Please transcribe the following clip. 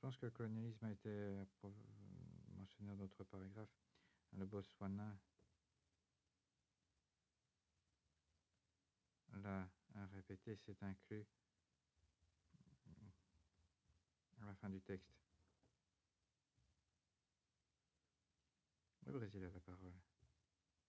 pense que le colonialisme a été mentionné dans d'autres paragraphes. Le Botswana l'a répété, c'est inclus à la fin du texte. Le Brésil a la parole.